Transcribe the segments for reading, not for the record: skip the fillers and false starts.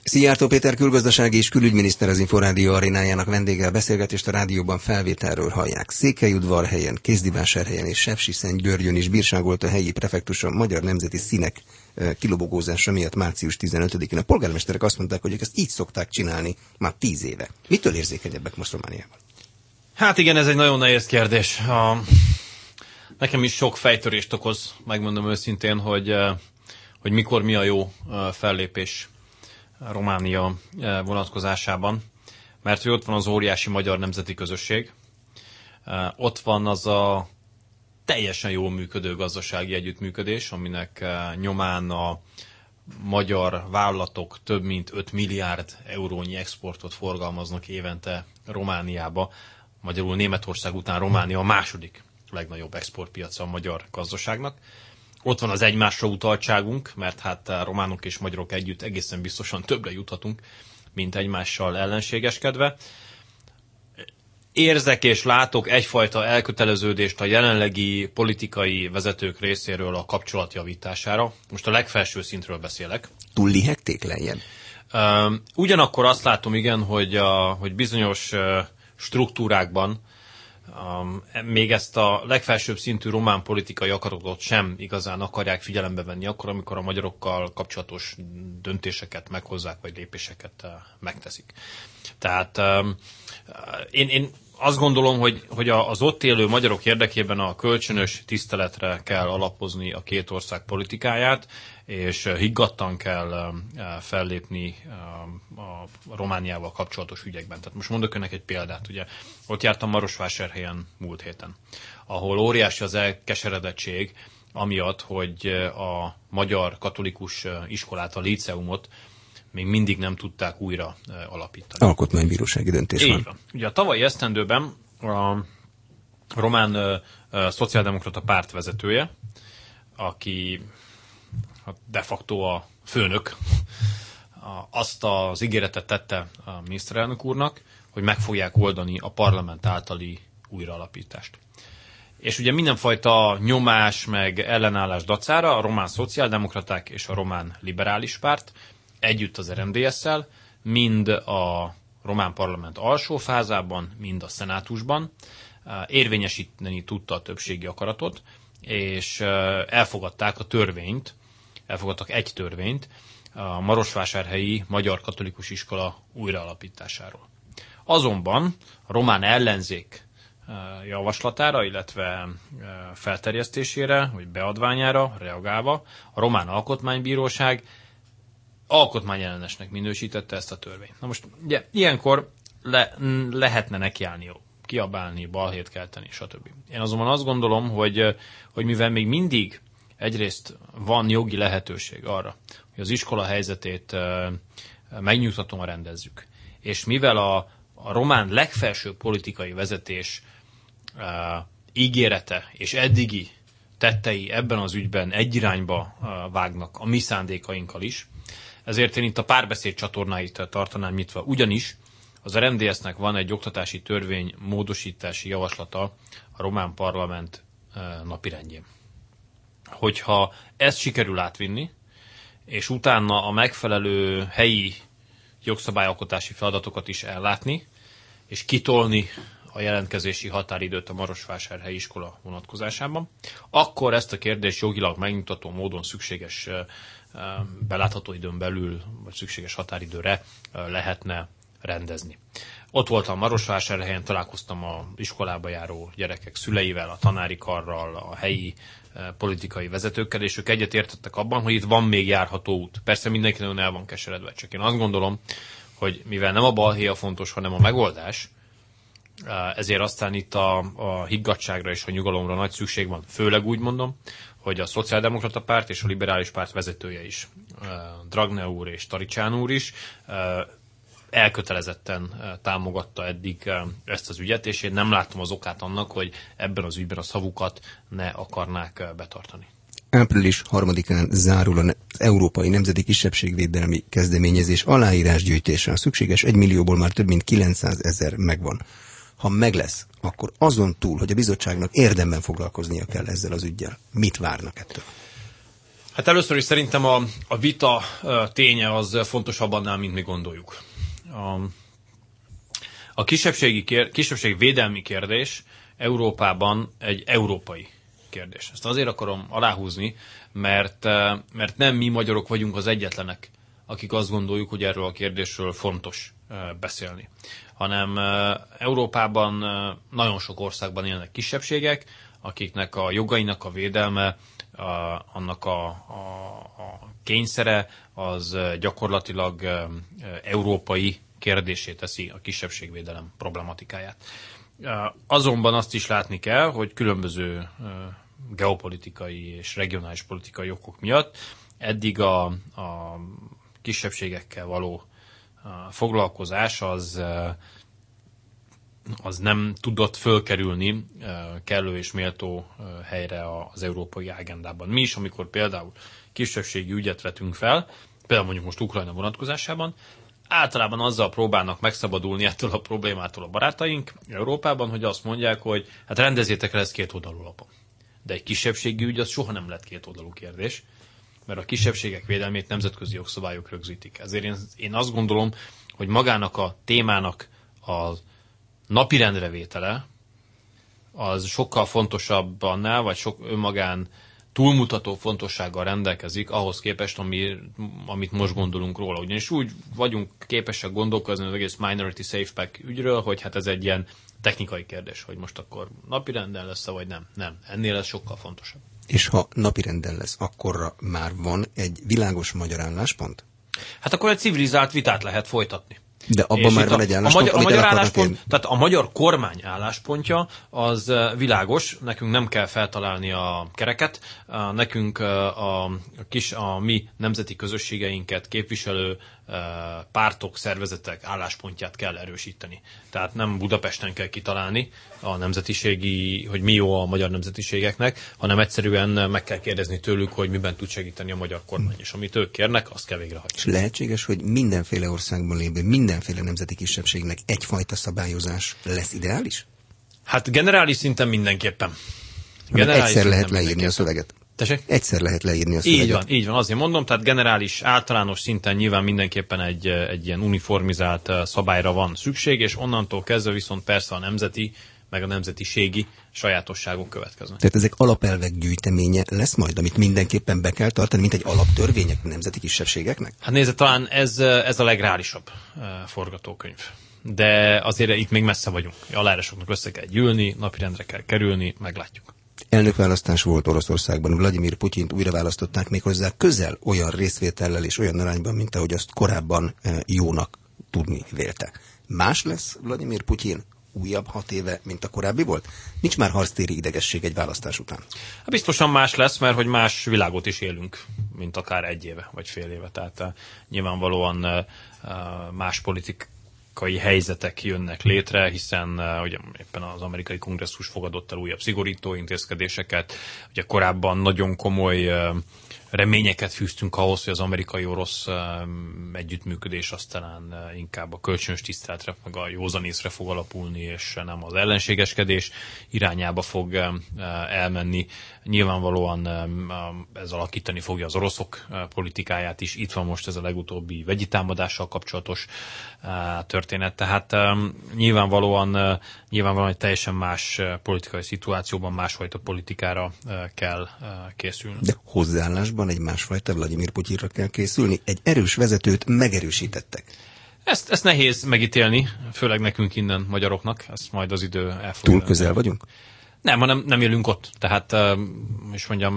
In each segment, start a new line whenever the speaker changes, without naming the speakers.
Szijjártó Péter külgazdasági és külügyminiszter az Inforádió arénájának vendéggel beszélgetést a rádióban felvételről hallják. Székelyudvarhelyen, Kézdivásárhelyen és Sepsiszentgyörgyön is bírságolt a helyi prefektus a magyar nemzeti színek kilobogózása miatt március 15-én. A polgármesterek azt mondták, hogy ezt így szokták csinálni már 10 éve. Mitől érzékenyebbek most Romániában?
Hát igen, ez egy nagyon nehéz kérdés. Nekem is sok fejtörést okoz, megmondom őszintén, hogy mikor mi a jó fellépés Románia vonatkozásában. Mert hogy ott van az óriási magyar nemzeti közösség, ott van az a teljesen jól működő gazdasági együttműködés, aminek nyomán a magyar vállalatok több mint 5 milliárd eurónyi exportot forgalmaznak évente Romániába. Magyarul Németország után Románia a második legnagyobb exportpiaca a magyar gazdaságnak. Ott van az egymásra utaltságunk, mert hát a románok és magyarok együtt egészen biztosan többre juthatunk, mint egymással ellenségeskedve. Érzek és látok egyfajta elköteleződést a jelenlegi politikai vezetők részéről a kapcsolat javítására. Most a legfelső szintről beszélek.
Túl lihegték lejjebb?
Ugyanakkor azt látom, igen, hogy bizonyos struktúrákban még ezt a legfelsőbb szintű román politikai akaratot sem igazán akarják figyelembe venni akkor, amikor a magyarokkal kapcsolatos döntéseket meghozzák, vagy lépéseket megteszik. Tehát én azt gondolom, hogy az ott élő magyarok érdekében a kölcsönös tiszteletre kell alapozni a két ország politikáját, és higgadtan kell fellépni a Romániával kapcsolatos ügyekben. Tehát most mondok önnek egy példát. Ugye, ott jártam Marosvásárhelyen múlt héten, ahol óriási az elkeseredettség, amiatt, hogy a magyar katolikus iskolát, a líceumot még mindig nem tudták újra alapítani.
Alkotmánybírósági döntés van.
Így van. Ugye a tavalyi esztendőben a román szociáldemokrata párt vezetője, aki de facto a főnök, azt az ígéretet tette a miniszterelnök úrnak, hogy meg fogják oldani a parlament általi újraalapítást. És ugye mindenfajta nyomás meg ellenállás dacára a román szociáldemokraták és a román liberális párt együtt az RMDS-szel, mind a román parlament alsó fázában, mind a szenátusban érvényesíteni tudta a többségi akaratot, és elfogadták egy törvényt a marosvásárhelyi magyar katolikus iskola újraalapításáról. Azonban a román ellenzék javaslatára, illetve felterjesztésére, vagy beadványára reagálva a román alkotmánybíróság alkotmányellenesnek minősítette ezt a törvényt. Na most ugye ilyenkor lehetne nekiállni, kiabálni, balhét kelteni, stb. Én azonban azt gondolom, hogy mivel még mindig egyrészt van jogi lehetőség arra, hogy az iskola helyzetét megnyugtatóan rendezzük, és mivel a román legfelsőbb politikai vezetés ígérete és eddigi tettei ebben az ügyben egy irányba vágnak a mi szándékainkkal is, ezért én itt a párbeszéd csatornáit tartanám nyitva, ugyanis az RMDS-nek van egy oktatási törvény módosítási javaslata a román parlament napirendjén. Hogyha ezt sikerül átvinni, és utána a megfelelő helyi jogszabályalkotási feladatokat is ellátni, és kitolni a jelentkezési határidőt a Marosvásárhelyi iskola vonatkozásában, akkor ezt a kérdést jogilag megnyugtató módon szükséges belátható időn belül, vagy szükséges határidőre lehetne rendezni. Ott voltam Marosvásárhelyen, találkoztam az iskolába járó gyerekek szüleivel, a tanári karral, a helyi politikai vezetőkkel, és ők egyetértettek abban, hogy itt van még járható út. Persze mindenki nagyon el van keseredve, csak én azt gondolom, hogy mivel nem a balhé a fontos, hanem a megoldás, ezért aztán itt a higgadtságra és a nyugalomra nagy szükség van. Főleg úgy mondom, hogy a szociáldemokrata párt és a liberális párt vezetője is, Dragnea úr és Taricsán úr is elkötelezetten támogatta eddig ezt az ügyet, és én nem látom az okát annak, hogy ebben az ügyben a szavukat ne akarnák betartani.
Április 3-án zárul az Európai Nemzeti Kisebbségvédelmi Kezdeményezés aláírásgyűjtése. A szükséges 1 millióból már több mint 900 000 megvan. Ha meg lesz, akkor azon túl, hogy a bizottságnak érdemben foglalkoznia kell ezzel az üggyel, mit várnak ettől?
Hát először is szerintem a vita ténye az fontosabb annál, mint mi gondoljuk. A kisebbségi védelmi kérdés Európában egy európai kérdés. Ezt azért akarom aláhúzni, mert nem mi magyarok vagyunk az egyetlenek, akik azt gondoljuk, hogy erről a kérdésről fontos beszélni. Hanem Európában nagyon sok országban élnek kisebbségek, akiknek a jogainak a védelme, annak a kényszere, az gyakorlatilag európai kérdésé teszi a kisebbségvédelem problematikáját. Azonban azt is látni kell, hogy különböző geopolitikai és regionális politikai okok miatt eddig a kisebbségekkel való foglalkozás az nem tudott fölkerülni kellő és méltó helyre az európai agendában. Mi is, amikor például kisebbségi ügyet vetünk fel, például mondjuk most Ukrajna vonatkozásában, általában azzal próbálnak megszabadulni ettől a problémától a barátaink Európában, hogy azt mondják, hogy hát rendezzétek el ezt kétoldalú lapon. De egy kisebbségi ügy az soha nem lett kétoldalú kérdés, mert a kisebbségek védelmét nemzetközi jogszabályok rögzítik. Ezért én azt gondolom, hogy magának a témának a napirendre vétele az sokkal fontosabb annál, vagy sok önmagán túlmutató fontossággal rendelkezik ahhoz képest, amit most gondolunk róla. Ugyanis úgy vagyunk képesek gondolkozni az egész Minority Safe Pack ügyről, hogy hát ez egy ilyen technikai kérdés, hogy most akkor napirenden lesz-e, vagy nem. Nem. Ennél ez sokkal fontosabb.
És ha napirenden lesz, akkorra már van egy világos magyar álláspont?
Hát akkor egy civilizált vitát lehet folytatni.
De abban már van egy álláspont,
a magyar álláspont, tehát a magyar kormány álláspontja az világos, nekünk nem kell feltalálni a kereket, nekünk a mi nemzeti közösségeinket képviselő pártok, szervezetek álláspontját kell erősíteni. Tehát nem Budapesten kell kitalálni a nemzetiségi, hogy mi jó a magyar nemzetiségeknek, hanem egyszerűen meg kell kérdezni tőlük, hogy miben tud segíteni a magyar kormány. És amit ők kérnek, azt kell végrehajtani.
És lehetséges, hogy mindenféle országban lévő, mindenféle nemzeti kisebbségnek egyfajta szabályozás lesz ideális?
Hát generális szinten mindenképpen.
Egyszer lehet leírni a szöveget.
Tessék?
Egyszer lehet leírni a szöveget.
Így van, azért mondom, tehát generális, általános szinten nyilván mindenképpen egy ilyen uniformizált szabályra van szükség, és onnantól kezdve viszont persze a nemzeti, meg a nemzetiségi sajátosságok következnek.
Tehát ezek alapelvek gyűjteménye lesz majd, amit mindenképpen be kell tartani, mint egy alaptörvények a nemzeti kisebbségeknek?
Hát nézd, talán ez a legreálisabb forgatókönyv. De azért itt még messze vagyunk. Aláírásoknak össze kell gyűlni, napirendre kell kerülni, meglátjuk.
Elnökválasztás volt Oroszországban, Vladimir Putyint újra választották, méghozzá közel olyan részvétellel és olyan arányban, mint ahogy azt korábban jónak tudni vélte. Más lesz Vladimir Putyin újabb 6 éve, mint a korábbi volt? Nincs már harctéri idegesség egy választás után?
Hát biztosan más lesz, mert hogy más világot is élünk, mint akár 1 éve vagy fél éve. Tehát nyilvánvalóan más politikai helyzetek jönnek létre, hiszen ugye éppen az amerikai kongresszus fogadott el újabb szigorító intézkedéseket. Ugye korábban nagyon komoly reményeket fűztünk ahhoz, hogy az amerikai-orosz együttműködés aztán inkább a kölcsönös tiszteletre, meg a józanészre fog alapulni, és nem az ellenségeskedés irányába fog elmenni. Nyilvánvalóan ez alakítani fogja az oroszok politikáját is. Itt van most ez a legutóbbi vegyi támadással kapcsolatos történet. Tehát nyilvánvalóan egy teljesen más politikai szituációban másfajta politikára kell készülni.
De hozzáállásban egy másfajta Vladimir Putyinra kell készülni. Egy erős vezetőt megerősítettek.
Ezt nehéz megítélni, főleg nekünk innen magyaroknak, ezt majd az idő el fog.
Túl közel vagyunk?
Nem, hanem nem élünk ott. Tehát, és mondjam,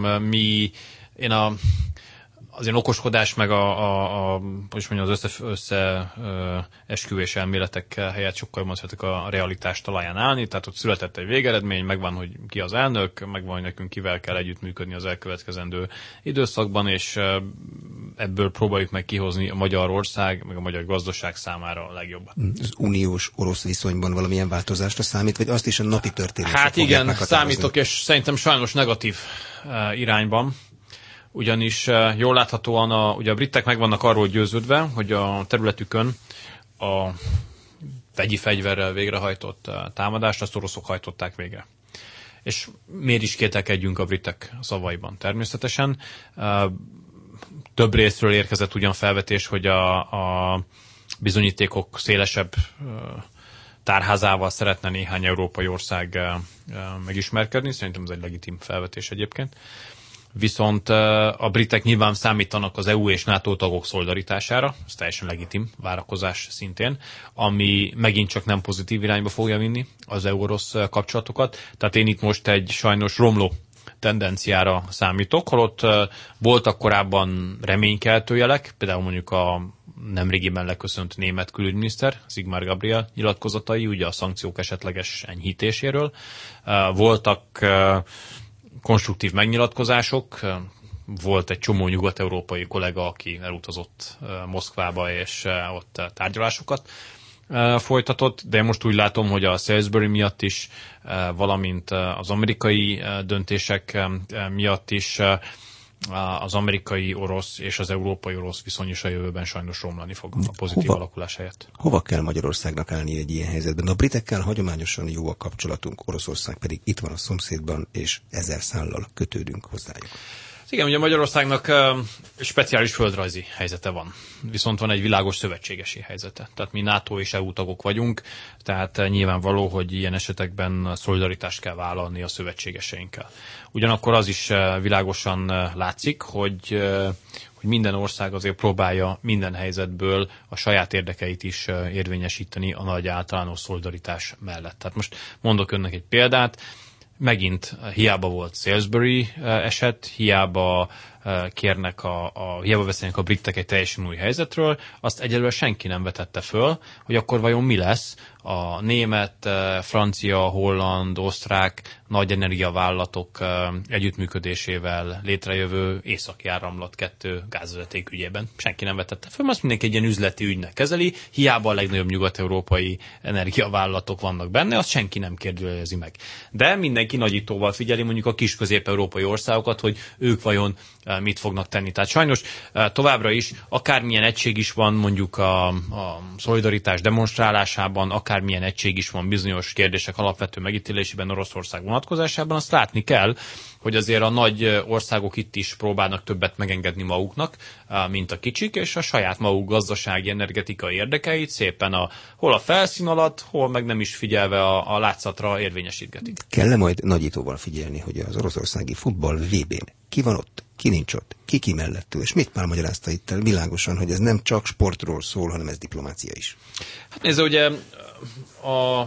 az ilyen okoskodás, meg az összeesküvés elméletek helyett sokkal jobban szeretek a realitást talaján állni, tehát ott született egy végeredmény, megvan, hogy ki az elnök, megvan, hogy nekünk kivel kell együttműködni az elkövetkezendő időszakban, és ebből próbáljuk meg kihozni a Magyarország, meg a magyar gazdaság számára a legjobbat.
Az uniós orosz viszonyban valamilyen változásra számít, vagy azt is a napi történések
Hát igen, számítok, és szerintem sajnos negatív irányban. Ugyanis jól láthatóan ugye a britek meg vannak arról győződve, hogy a területükön a vegyi fegyverrel végrehajtott támadást azt oroszok hajtották végre. és miért is kételkedjünk a britek szavaiban természetesen. Több részről érkezett ugyan felvetés, hogy a bizonyítékok szélesebb tárházával szeretne néhány európai ország megismerkedni. Szerintem ez egy legitim felvetés egyébként. Viszont a britek nyilván számítanak az EU és NATO tagok szolidaritására, ez teljesen legitim várakozás szintén, ami megint csak nem pozitív irányba fogja vinni az EU-orosz kapcsolatokat. Tehát én itt most egy sajnos romló tendenciára számítok, holott voltak korábban reménykeltő jelek, például mondjuk a nemrégiben leköszönt német külügyminiszter, Sigmar Gabriel nyilatkozatai, ugye a szankciók esetleges enyhítéséről. Voltak konstruktív megnyilatkozások, volt egy csomó nyugat-európai kollega, aki elutazott Moszkvába, és ott tárgyalásokat folytatott, de most úgy látom, hogy a Salisbury miatt is, valamint az amerikai döntések miatt is az amerikai orosz és az európai orosz viszony is a jövőben sajnos romlani fog a pozitív alakulás helyett.
Hova kell Magyarországnak állni egy ilyen helyzetben? A britekkel hagyományosan jó a kapcsolatunk, Oroszország pedig itt van a szomszédban, és 1000 szállal kötődünk hozzájuk.
Igen, ugye Magyarországnak speciális földrajzi helyzete van, viszont van egy világos szövetségesi helyzete. Tehát mi NATO és EU tagok vagyunk, tehát nyilvánvaló, hogy ilyen esetekben szolidaritást kell vállalni a szövetségeseinkkel. Ugyanakkor az is világosan látszik, hogy minden ország azért próbálja minden helyzetből a saját érdekeit is érvényesíteni a nagy általános szolidaritás mellett. Tehát most mondok önnek egy példát. Megint hiába volt Salisbury eset, hiába hiába beszélnek a britek egy teljesen új helyzetről, azt egyelőre senki nem vetette föl, hogy akkor vajon mi lesz a német, francia, holland, osztrák nagy energiavállalatok együttműködésével létrejövő északi áramlat 2 gázvezeték ügyében. Senki nem vetette föl, azt mindenki egy ilyen üzleti ügynek kezeli, hiába a legnagyobb nyugat-európai energiavállalatok vannak benne, azt senki nem kérdőjelezi meg. De mindenki nagyítóval figyeli mondjuk a kis közép-európai országokat, hogy ők vajon mit fognak tenni. Tehát sajnos továbbra is akármilyen egység is van mondjuk a szolidaritás demonstrálásában, akármilyen egység is van bizonyos kérdések alapvető megítélésében Oroszország vonatkozásában, azt látni kell, hogy azért a nagy országok itt is próbálnak többet megengedni maguknak, mint a kicsik, és a saját maguk gazdasági, energetikai érdekeit szépen hol a felszín alatt, hol meg nem is figyelve a látszatra érvényesítgetik.
Kell-e majd nagyítóval figyelni, hogy az oroszországi futball VB-n ki van ott, ki nincs ott, ki mellettől, és mit már magyarázta itt el világosan, hogy ez nem csak sportról szól, hanem ez diplomácia is?
Hát nézd, ugye a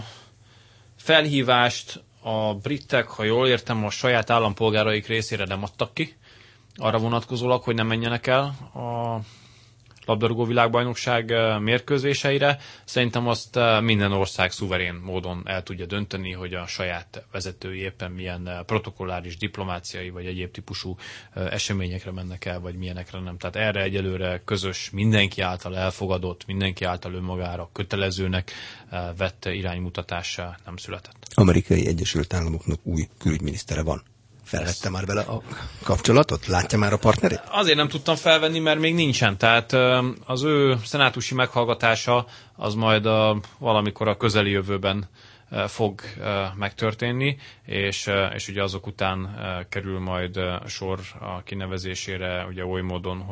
felhívást a britek, ha jól értem, a saját állampolgáraik részére nem adtak ki, arra vonatkozólag, hogy nem menjenek el a labdarúgó világbajnokság mérkőzéseire. Szerintem azt minden ország szuverén módon el tudja dönteni, hogy a saját vezetői éppen milyen protokolláris, diplomáciai vagy egyéb típusú eseményekre mennek el, vagy milyenekre nem. Tehát erre egyelőre közös, mindenki által elfogadott, mindenki által önmagára kötelezőnek vett iránymutatása nem született.
Amerikai Egyesült Államoknak új külügyminisztere van. Felvette már vele a kapcsolatot? Látja már a partnerét?
Azért nem tudtam felvenni, mert még nincsen. Tehát az ő szenátusi meghallgatása az majd valamikor a közeli jövőben fog megtörténni, és ugye azok után kerül majd sor a kinevezésére ugye oly módon,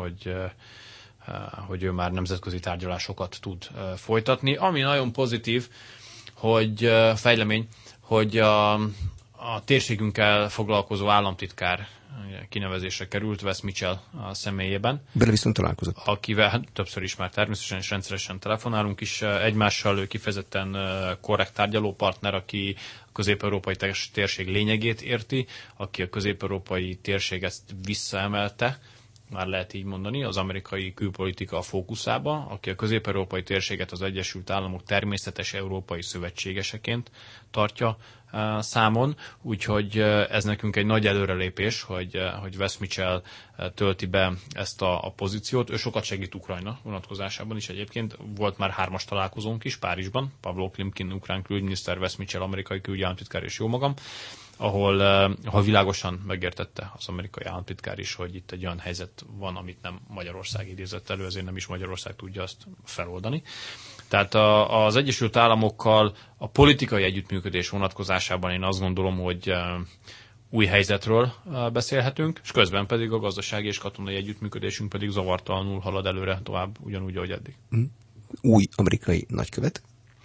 hogy ő már nemzetközi tárgyalásokat tud folytatni. Ami nagyon pozitív, hogy fejlemény, hogy a térségünkkel foglalkozó államtitkár kinevezésre került, Wes Mitchell a személyében.
Bele viszont találkozott.
Akivel többször is már természetesen és rendszeresen telefonálunk is egymással, ő kifejezetten korrekt tárgyalópartner, aki a közép-európai térség lényegét érti, aki a közép-európai térség ezt visszaemelte, már lehet így mondani, az amerikai külpolitika fókuszába, aki a közép-európai térséget az Egyesült Államok természetes európai szövetségeseként tartja számon, úgyhogy ez nekünk egy nagy előrelépés, hogy Wes Mitchell tölti be ezt a pozíciót. Ő sokat segít Ukrajna vonatkozásában is egyébként. Volt már 3-as találkozónk is Párizsban, Pavlo Klimkin, ukrán külügyminiszter, Wes Mitchell, amerikai külügyi államtitkár és jó magam, ahol világosan megértette az amerikai államtitkár is, hogy itt egy olyan helyzet van, amit nem Magyarország idézett elő, ezért nem is Magyarország tudja azt feloldani. Tehát az Egyesült Államokkal a politikai együttműködés vonatkozásában én azt gondolom, hogy új helyzetről beszélhetünk, és közben pedig a gazdasági és katonai együttműködésünk pedig zavartalanul halad előre tovább, ugyanúgy, ahogy eddig.
Új amerikai nagykövet?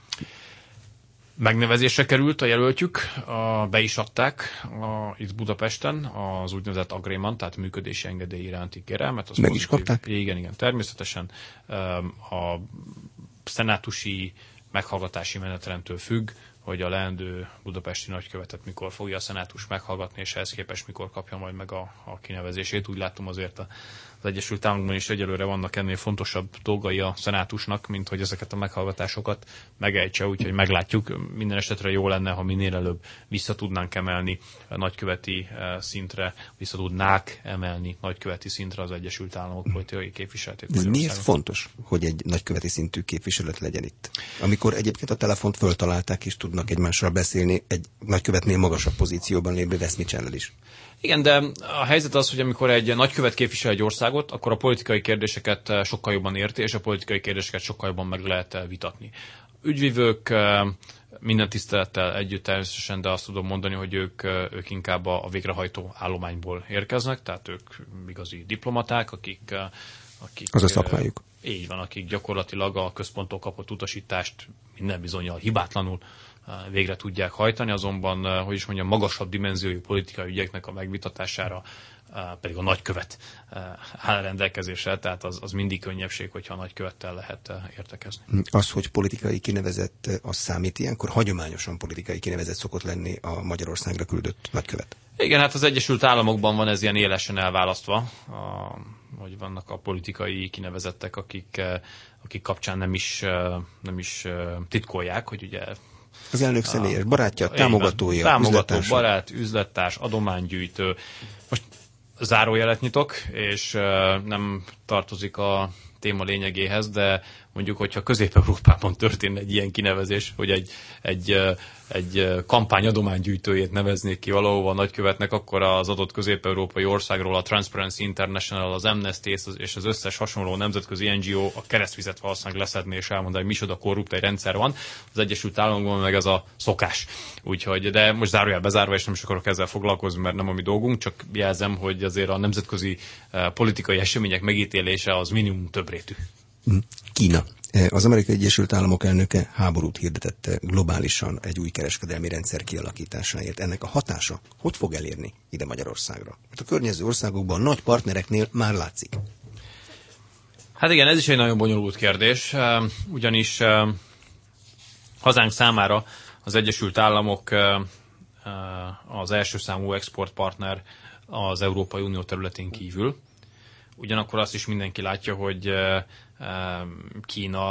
Megnevezésre került a jelöltjük, be is adták itt Budapesten az úgynevezett agreement, tehát működési engedély iránti kérelmet.
Meg is kapták?
Igen, természetesen. A szenátusi meghallgatási menetrendtől függ, hogy a leendő budapesti nagykövetet mikor fogja a szenátus meghallgatni, és ehhez képest mikor kapja majd meg a kinevezését. Úgy látom azért az Egyesült Államokban is egyelőre vannak ennél fontosabb dolgai a szenátusnak, mint hogy ezeket a meghallgatásokat megejtse, úgyhogy meglátjuk. Minden esetre jó lenne, ha minél előbb vissza tudnánk emelni a nagyköveti szintre, vissza tudnák emelni nagyköveti szintre az Egyesült Államok politikai képviseletét.
Ez miért fontos, hogy egy nagyköveti szintű képviselet legyen itt? Amikor egyébként a telefont föltalálták, és tudnak egymással beszélni egy nagykövetnél magasabb pozícióban lévő Wes Mitchell-el is.
Igen, de a helyzet az, hogy amikor egy nagykövet képvisel egy országot, akkor a politikai kérdéseket sokkal jobban érti, és a politikai kérdéseket sokkal jobban meg lehet vitatni. Ügyvivők minden tisztelettel együtt természetesen, de azt tudom mondani, hogy ők inkább a végrehajtó állományból érkeznek, tehát ők igazi diplomaták, akik
az a szakmájuk.
Így van, akik gyakorlatilag a központtól kapott utasítást minden bizonnyal hibátlanul végre tudják hajtani, azonban, hogy is mondjam, magasabb dimenziójú politikai ügyeknek a megvitatására pedig a nagykövet áll rendelkezésre, tehát az mindig könnyebbség, hogyha a nagykövettel lehet értekezni.
Az, hogy politikai kinevezett, az számít ilyenkor? Hagyományosan politikai kinevezett szokott lenni a Magyarországra küldött nagykövet. Igen,
hát az Egyesült Államokban van ez ilyen élesen elválasztva, hogy vannak a politikai kinevezettek, akik kapcsán nem is titkolják, hogy ugye
az elnök személyes barátja, támogatója,
támogató, barát, üzlettárs, adománygyűjtő. Most zárójelet nyitok, és nem tartozik a téma lényegéhez, de mondjuk, hogyha Közép-Európában történne egy ilyen kinevezés, hogy egy kampány adománygyűjtőjét neveznék ki valahova a nagykövetnek, akkor az adott közép-európai országról a Transparency International, az Amnesty és az összes hasonló nemzetközi NGO a keresztvizet valószínűleg leszedni és elmondani, hogy micsoda korrupt egy rendszer van. Az Egyesült Államokban meg ez a szokás. Úgyhogy, de most zárójel bezárva, és nem is akarok ezzel foglalkozni, mert nem a mi dolgunk, csak jelzem, hogy azért a nemzetközi politikai események megítélése az minimum többrétű.
Kína. Az Amerikai Egyesült Államok elnöke háborút hirdetett globálisan egy új kereskedelmi rendszer kialakításáért. Ennek a hatása hogy fog elérni ide Magyarországra? Mert a környező országokban nagy partnereknél már látszik.
Hát igen, ez is egy nagyon bonyolult kérdés, ugyanis hazánk számára az Egyesült Államok az első számú exportpartner az Európai Unió területén kívül. Ugyanakkor azt is mindenki látja, hogy Kína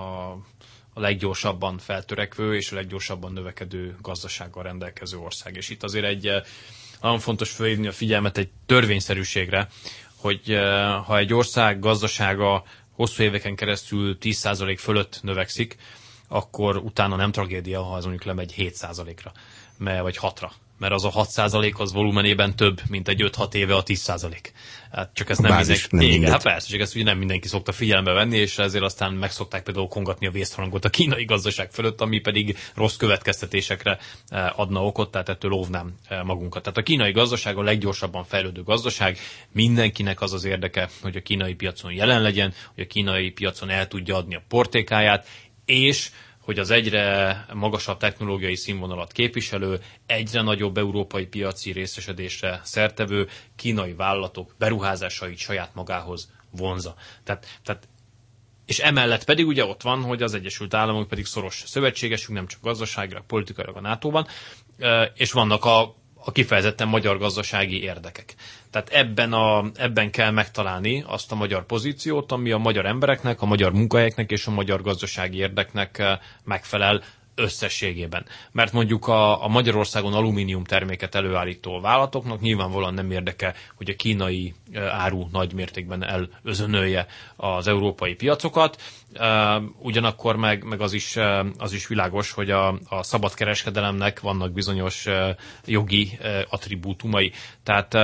a leggyorsabban feltörekvő és a leggyorsabban növekedő gazdasággal rendelkező ország. És itt azért egy nagyon fontos felhívni a figyelmet egy törvényszerűségre, hogy ha egy ország gazdasága hosszú éveken keresztül 10% fölött növekszik, akkor utána nem tragédia, ha az mondjuk lemegy 7%-ra, vagy 6-ra. Mert az a 6% az volumenében több, mint egy 5-6 éve a 10%. Hát csak ezt nem mindenki. Hát persze, csak ezt ugye nem mindenki szokta figyelembe venni, és ezért aztán megszokták például kongatni a vészharangot a kínai gazdaság fölött, ami pedig rossz következtetésekre adna okot, tehát ettől óvnám magunkat. Tehát a kínai gazdaság a leggyorsabban fejlődő gazdaság, mindenkinek az az érdeke, hogy a kínai piacon jelen legyen, hogy a kínai piacon el tudja adni a portékáját, és hogy az egyre magasabb technológiai színvonalat képviselő, egyre nagyobb európai piaci részesedésre szertevő kínai vállalatok beruházásait saját magához vonza. Tehát, és emellett pedig ugye ott van, hogy az Egyesült Államok pedig szoros szövetségesünk, nem csak gazdaságilag, politikailag a NATO-ban, és vannak a kifejezetten magyar gazdasági érdekek. Tehát ebben kell megtalálni azt a magyar pozíciót, ami a magyar embereknek, a magyar munkahelyeknek és a magyar gazdasági érdeknek megfelel összességében. Mert mondjuk a Magyarországon alumínium terméket előállító vállalatoknak nyilvánvalóan nem érdeke, hogy a kínai áru nagy mértékben elözönölje az európai piacokat. Ugyanakkor meg az is világos, hogy a szabad kereskedelemnek vannak bizonyos jogi attribútumai. Tehát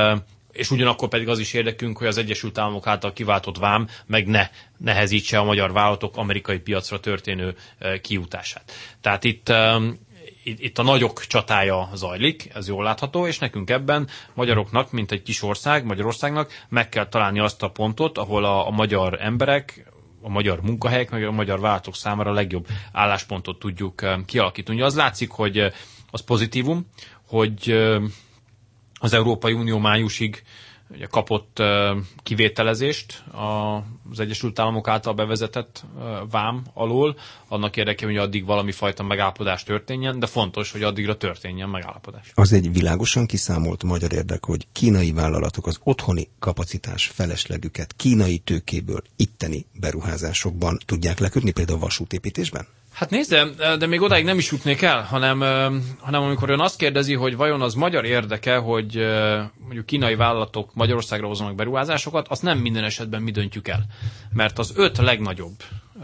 és ugyanakkor pedig az is érdekünk, hogy az Egyesült Államok által kiváltott vám meg ne nehezítse a magyar vállalatok amerikai piacra történő kijutását. Tehát itt a nagyok csatája zajlik, ez jól látható, és nekünk ebben magyaroknak, mint egy kis ország, Magyarországnak meg kell találni azt a pontot, ahol a magyar emberek, a magyar munkahelyek, meg a magyar vállalatok számára a legjobb álláspontot tudjuk kialakítani. Az látszik, hogy az pozitívum, hogy az Európai Unió májusig ugye kapott kivételezést az Egyesült Államok által bevezetett vám alól, annak érdekében, hogy addig valami fajta megállapodás történjen, de fontos, hogy addigra történjen megállapodás.
Az egy világosan kiszámolt magyar érdek, hogy kínai vállalatok az otthoni kapacitás feleslegüket kínai tőkéből itteni beruházásokban tudják lekötni, például a vasútépítésben?
Hát nézd, de még odáig nem is jutnék el, hanem amikor ön azt kérdezi, hogy vajon az magyar érdeke, hogy mondjuk kínai vállalatok Magyarországra hozzanak beruházásokat, azt nem minden esetben mi döntjük el. Mert az 5 legnagyobb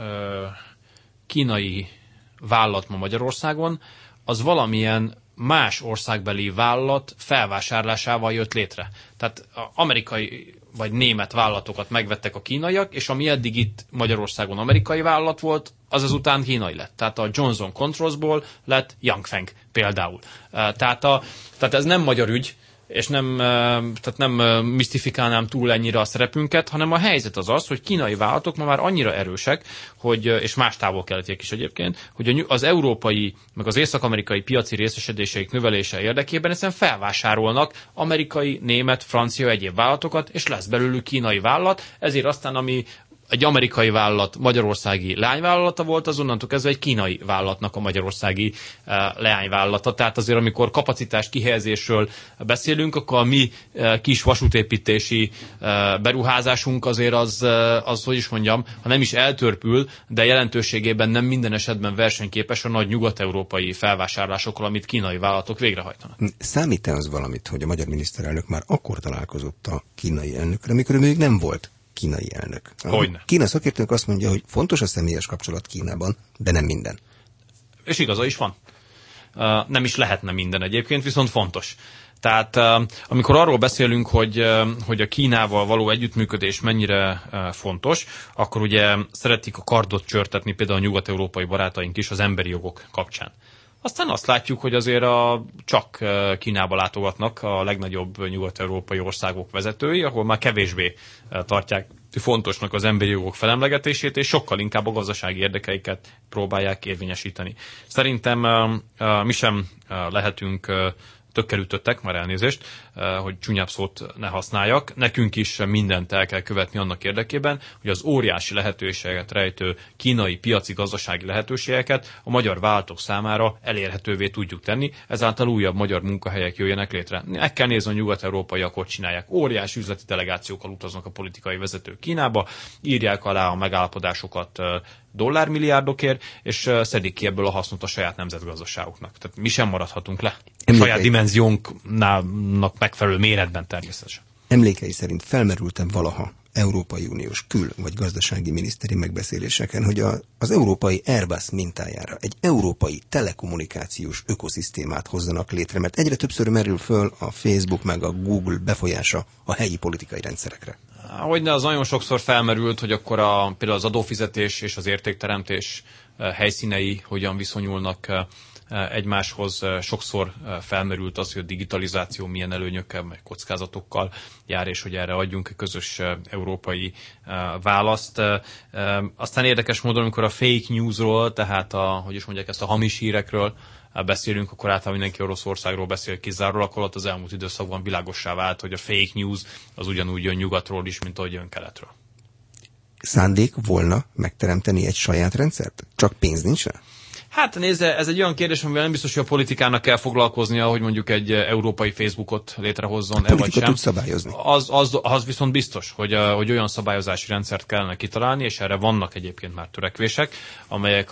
kínai vállalat ma Magyarországon, az valamilyen más országbeli vállalat felvásárlásával jött létre. Tehát amerikai vagy német vállalatokat megvettek a kínaiak, és ami eddig itt Magyarországon amerikai vállalat volt, az azután kínai lett. Tehát a Johnson Controlsból lett Yangfeng például. Tehát ez nem magyar ügy, és nem misztifikálnám túl ennyire a szerepünket, hanem a helyzet az az, hogy kínai vállalatok ma már annyira erősek, hogy, és más távol-keletiek is egyébként, hogy az európai, meg az észak-amerikai piaci részesedéseik növelése érdekében egyszerűen felvásárolnak amerikai, német, francia, egyéb vállalatokat, és lesz belőlük kínai vállalat, ezért aztán ami egy amerikai vállalat magyarországi leányvállalata volt, azonnantól kezdve egy kínai vállalatnak a magyarországi leányvállalata. Tehát azért, amikor kapacitás kihelyezésről beszélünk, akkor a mi kis vasútépítési beruházásunk azért az, hogy is mondjam, ha nem is eltörpül, de jelentőségében nem minden esetben versenyképes a nagy nyugat-európai felvásárlásokkal, amit kínai vállalatok végrehajtanak.
Számít-e az valamit, hogy a magyar miniszterelnök már akkor találkozott a kínai elnökre, amikor ő még nem volt kínai elnök?
Hogyne.
Kína szakértőnk azt mondja, hogy fontos a személyes kapcsolat Kínában, de nem minden.
És igaza is van. Nem is lehetne minden egyébként, viszont fontos. Tehát amikor arról beszélünk, hogy a Kínával való együttműködés mennyire fontos, akkor ugye szeretik a kardot csörtetni például a nyugat-európai barátaink is az emberi jogok kapcsán. Aztán azt látjuk, hogy azért csak Kínába látogatnak a legnagyobb nyugat-európai országok vezetői, ahol már kevésbé tartják fontosnak az emberi jogok felemlegetését, és sokkal inkább a gazdasági érdekeiket próbálják érvényesíteni. Szerintem mi sem lehetünk tökkelütöttek, már elnézést, hogy csúnyább szót ne használjak. Nekünk is mindent el kell követni annak érdekében, hogy az óriási lehetőséget rejtő kínai piaci gazdasági lehetőségeket a magyar vállalatok számára elérhetővé tudjuk tenni, ezáltal újabb magyar munkahelyek jöjjenek létre. Meg kell nézni, a nyugat-európaiak hogy csinálják. Óriási üzleti delegációkkal utaznak a politikai vezetők Kínába, írják alá a megállapodásokat dollármilliárdokért, és szedik ki ebből a hasznot a saját nemzetgazdaságoknak. Tehát mi sem maradhatunk le. Saját dimenziónknak megfelelő méretben természetesen.
Emlékei szerint felmerültem valaha Európai Uniós kül- vagy gazdasági miniszteri megbeszéléseken, hogy az európai Airbus mintájára egy európai telekommunikációs ökoszisztémát hozzanak létre, mert egyre többször merül föl a Facebook meg a Google befolyása a helyi politikai rendszerekre.
Hogyne, az nagyon sokszor felmerült, hogy akkor például az adófizetés és az értékteremtés helyszínei hogyan viszonyulnak egymáshoz. Sokszor felmerült az, hogy a digitalizáció milyen előnyökkel, meg kockázatokkal jár, és hogy erre adjunk egy közös európai választ. Aztán érdekes módon, amikor a fake newsról, tehát hogy is mondják ezt, a hamis hírekről beszélünk, akkor általában mindenki Oroszországról beszél kizárólag, akkor ott az elmúlt időszakban világossá vált, hogy a fake news az ugyanúgy jön nyugatról is, mint ahogy jön keletről.
Szándék volna megteremteni egy saját rendszert? Csak pénz nincs rá?
Hát nézze, ez egy olyan kérdés, amivel nem biztos, hogy a politikának kell foglalkoznia, hogy mondjuk egy európai Facebookot létrehozzon, vagy sem.
Tud szabályozni.
Az viszont biztos, hogy olyan szabályozási rendszert kellene kitalálni, és erre vannak egyébként már törekvések, amelyek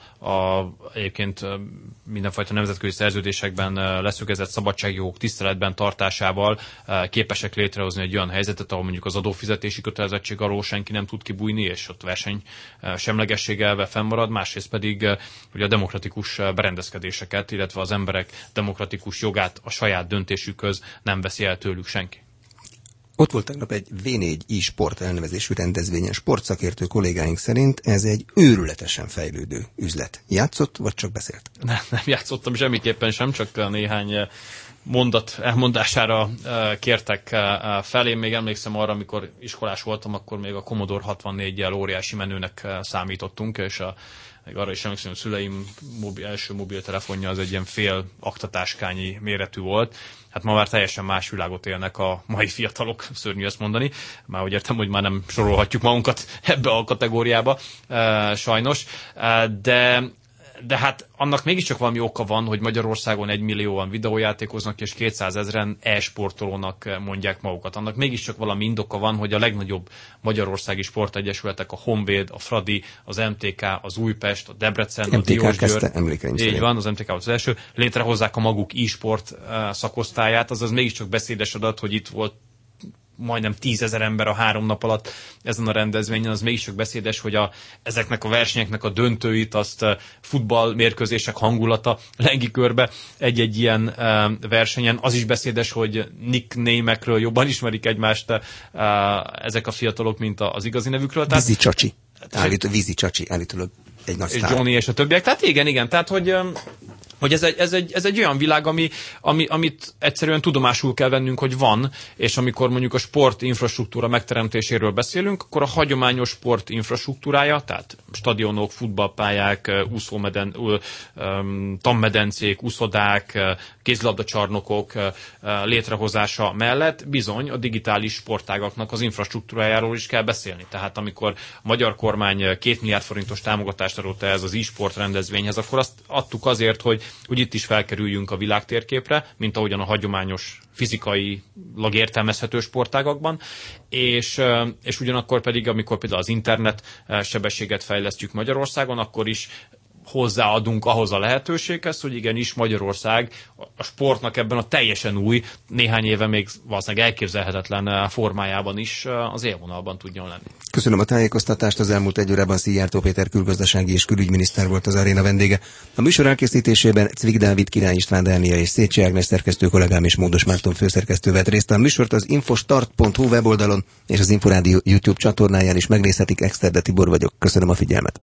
egyébként mindenfajta nemzetközi szerződésekben leszögezett szabadságjogok tiszteletben tartásával képesek létrehozni egy olyan helyzetet, ahol mondjuk az adófizetési kötelezettség alól senki nem tud kibújni, és ott verseny semlegesség elve fennmarad, másrészt pedig hogy a demokratikus berendezkedéseket, illetve az emberek demokratikus jogát a saját döntésükhöz nem veszi el tőlük senki.
Ott volt tegnap egy V4 e-sport elnevezésű rendezvényen. Sportszakértő kollégáink szerint ez egy őrületesen fejlődő üzlet. Játszott, vagy csak beszélt?
Nem játszottam semmiképpen sem, csak néhány mondat elmondására kértek fel. Én még emlékszem arra, amikor iskolás voltam, akkor még a Commodore 64-jel óriási menőnek számítottunk, és még arra is emlékszem, hogy szüleim első mobiltelefonja az egy ilyen fél aktatáskányi méretű volt. Hát ma már teljesen más világot élnek a mai fiatalok, szörnyű ezt mondani. Már úgy értem, hogy már nem sorolhatjuk magunkat ebbe a kategóriába, sajnos. De hát annak mégiscsak valami oka van, hogy Magyarországon 1 millióan videójátékoznak, és 200 000-en e-sportolónak mondják magukat. Annak mégiscsak valami indoka van, hogy a legnagyobb magyarországi sportegyesületek, a Honvéd, a Fradi, az MTK, az Újpest, a Debrecen,
MTK
a Diósgyőr,
így
van, az MTK volt az első, létrehozzák a maguk e-sport szakosztályát, azaz mégiscsak beszédes adat, hogy itt volt majdnem 10 000 ember a 3 nap alatt ezen a rendezvényen, az mégiscsak beszédes, hogy ezeknek a versenyeknek a döntőit, azt futballmérkőzések hangulata lengi körbe egy-egy ilyen versenyen. Az is beszédes, hogy nickname-ekről jobban ismerik egymást ezek a fiatalok, mint az igazi nevükről.
Vízi Csacsi, állítólag egy nagy sztár.
És Johnny és a többiek. Tehát igen, tehát hogy ez egy olyan világ, amit egyszerűen tudomásul kell vennünk, hogy van, és amikor mondjuk a sport infrastruktúra megteremtéséről beszélünk, akkor a hagyományos sport infrastruktúrája, tehát stadionok, futballpályák, tanmedencék, úszodák, kézilabdacsarnokok létrehozása mellett bizony a digitális sportágaknak az infrastruktúrájáról is kell beszélni. Tehát amikor a magyar kormány 2 milliárd forintos támogatást adott ez az e-sport rendezvényhez, akkor azt adtuk azért, hogy itt is felkerüljünk a világtérképre, mint ahogyan a hagyományos fizikailag értelmezhető sportágakban, és ugyanakkor pedig, amikor például az internet sebességet fejlesztjük Magyarországon, akkor is hozzáadunk ahhoz a lehetőséghez, hogy igenis Magyarország a sportnak ebben a teljesen új, néhány éve még valószínűleg elképzelhetetlen formájában is az élvonalban tudjon lenni.
Köszönöm a tájékoztatást, az elmúlt 1 órában Szijjártó Péter külgazdasági és külügyminiszter volt az aréna vendége. A műsor elkészítésében Cvik Dávid, Király István Dánia és Szécsi Ágnes szerkesztő kollégám és Módos Márton főszerkesztő vett részt. A műsort az infostart.hu weboldalon és az Inforádió YouTube csatornáján is megnézhetik. Exterde Tibor vagyok. Köszönöm a figyelmet.